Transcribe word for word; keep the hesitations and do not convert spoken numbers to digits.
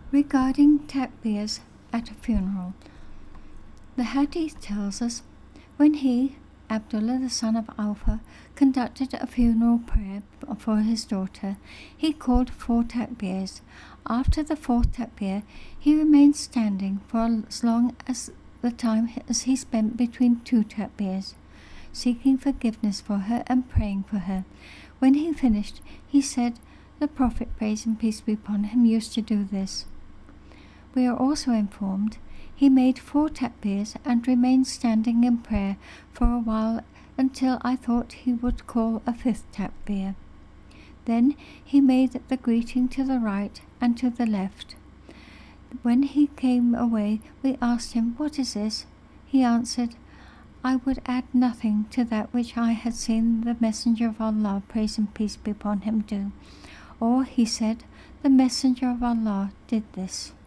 Regarding takbirs at a funeral, the hadith tells us, when he, Abdullah the son of Alpha, conducted a funeral prayer for his daughter, he called four takbirs. After the fourth takbir, he remained standing for as long as the time as he spent between two takbirs, seeking forgiveness for her and praying for her. When he finished, he said, "The Prophet, praise and peace be upon him, used to do this." We are also informed he made four takbirs and remained standing in prayer for a while until I thought he would call a fifth takbir. Then he made the greeting to the right and to the left. When he came away, we asked him, "What is this?" He answered, "I would add nothing to that which I had seen the Messenger of Allah, praise and peace be upon him, do." Or he said, "The Messenger of Allah did this."